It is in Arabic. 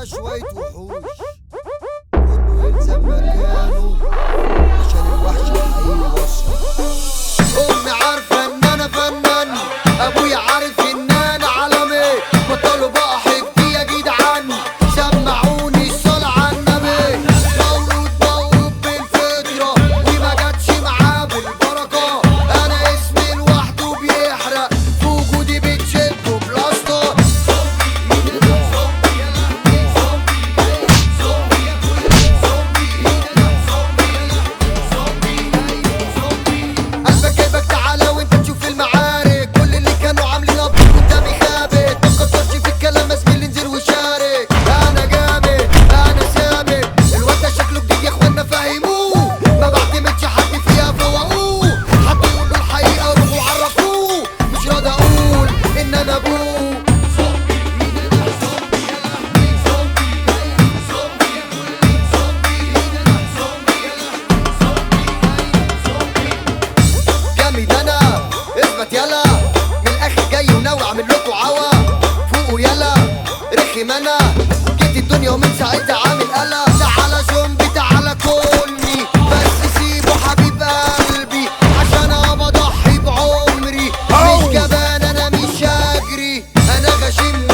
احنا شوية وحوش كله يلزم مكانه عشان الوحش الحقيقي وصل. امي عارفة ان انا فنان، ابويا عارف ان انا عالمي، بطلوا بقى حكتي يا جدعان، سمعوني الصلاة على النبي. مولود بالفطرة وما جاتش معاه بالبركة، انا اسمي لوحده بيحرق في وجودي بتشده بلاستر. قلبك جيبك تعالى وانت تشوف المعارك، كل اللي كانوا عاملين ابطال قدامي خابت، ما تكترش في الكلام يا زميلي انزل وشارك. انا جامد انا ثابت، الواد ده شكله جديد يا اخوانا فهموه، ما بعتمدش حد فيها فوقوه، حد يقول له الحقيقه روحوا عرفوه، مش راضي اقول ان انا ابوه. جامد انا اثبت يلا، من الاخر جاي وناوي اعمل لكم عوا، فوقوا يلا رخم انا، جيت الدنيا ومن ساعتها عامل قلق. تعالى زومبي تعالى كلني بس سيبه حبيب قلبي، عشان انا بضحي بعمري، مش جبان انا مش هجري، انا غشيم